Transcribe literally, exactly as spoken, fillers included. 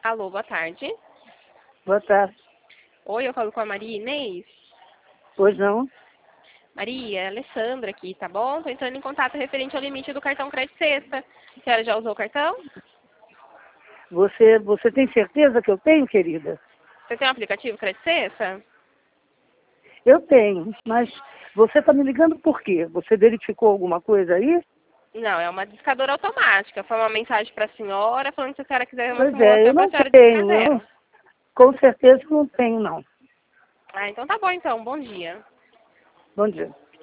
Alô, boa tarde. Boa tarde. Oi, eu falo com a Maria Inês. Pois não? Maria, é Alessandra aqui, tá bom? Tô entrando em contato referente ao limite do cartão Crédito Sexta. A senhora já usou o cartão? Você, você tem certeza que eu tenho, querida? Você tem um aplicativo Crédito Sexta? Eu tenho, mas você está me ligando por quê? Você verificou alguma coisa aí? Não, é uma discadora automática. Foi uma mensagem para a senhora falando que se a senhora quiser uma Pois é, eu simulação para a não senhora tenho. desfazer. Eu, com certeza não tenho, não. Ah, então tá bom então. Bom dia. Bom dia.